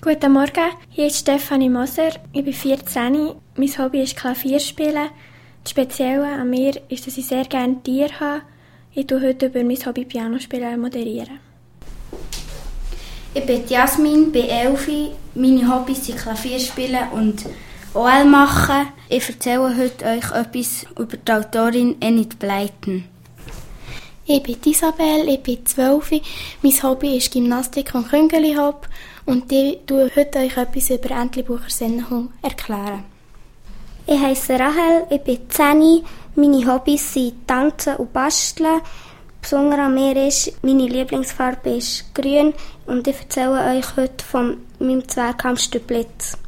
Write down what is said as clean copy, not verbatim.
Guten Morgen, hier ist Stefanie Moser. Ich bin 14. Mein Hobby ist Klavierspielen. Das Spezielle an mir ist, dass ich sehr gerne Tiere habe. Ich tue heute über mein Hobby Pianospielen moderieren. Ich bin Jasmin, bin 11. Meine Hobbys sind Klavierspielen und OL machen. Ich erzähle heute euch etwas über die Autorin Enid Blyton. Ich bin Isabel, ich bin 12. Mein Hobby ist Gymnastik und Küngeli-Hop und ich werde heute euch etwas über Entlebucher Sennenhund erklären. Ich heisse Rahel, ich bin 10. Meine Hobbys sind Tanzen und Basteln. Besonders an mir ist, meine Lieblingsfarbe ist grün und ich erzähle euch heute von meinem Zwerghamster Blitz.